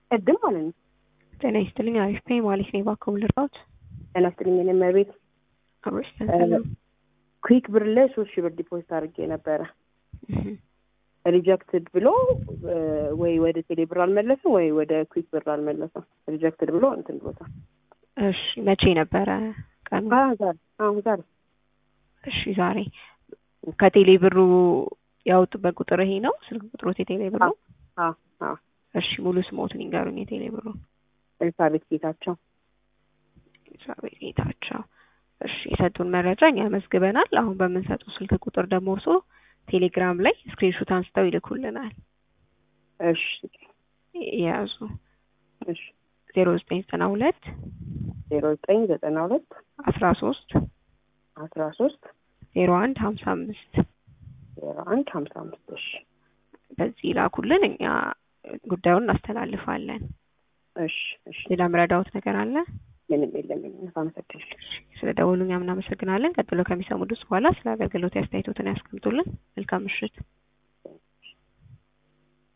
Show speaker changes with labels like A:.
A: እድም ማለት ነው።
B: ጤና ይስጥልኝ። አሪፍ ነኝ ማለት ነው። ባኮ ልርዳዎት?
A: ጤና ይስጥልኝ። እኔ መቤት
B: አብሮሽ ተሰላም
A: ኩዊክ ብር ላይ 3000 ብር ዲፖዚት አድርጌ ነበረ። ሪጀክትድ ብሎ ወይ ወደ ቴሌ ብር አልመለሰም ወይ ወደ ኩዊክ ብር አልመለሰም። ሪጀክትድ ብሎ እንትን ብሎታል።
B: እሺ መቼ ነበረ ቀኑ?
A: ዛሬ።
B: እሺ ዛሬ ከቴሌ ብሩ ያወጡበት ቁጥር ይሄ ነው? ስልክ ቁጥሩ የቴሌ ብሩ?
A: አዎ።
B: እሺ ሙሉ ስሞትን ይንገሩኝ የቴሌ ብሩ።
A: ኤልሳቤጥ ጌታቸው።
B: ኤልሳቤጥ ጌታቸው። እሺ የሰጡን መረጃ እኛ መዝግበናል። አሁን በምንሰጠው ስልክ ቁጥር ደግሞ እርሶ ቴሌግራም ላይ ስክሪንሾት አንስተው ይልኩልናል።
A: እሺ
B: ያዙ።
A: እሺ
B: 0992
A: 0992
B: 13 0155
A: 0155 እሺ
B: በዚህ ላኩልን። እኛ ጉዳዩን እናስተላልፋለን።
A: እሺ
B: ሌላ ምረዳውት ነገር አለ?
A: ምንም የለም። አመሰግናለሁ።
B: ስለ ደወሉኝ እናመሰግናለን። ቀጥሎ ከሚሰሙት በኋላ ስለ አገልግሎት አስተያየቶትን ያስቀምጡልን። መልካም ምሽት።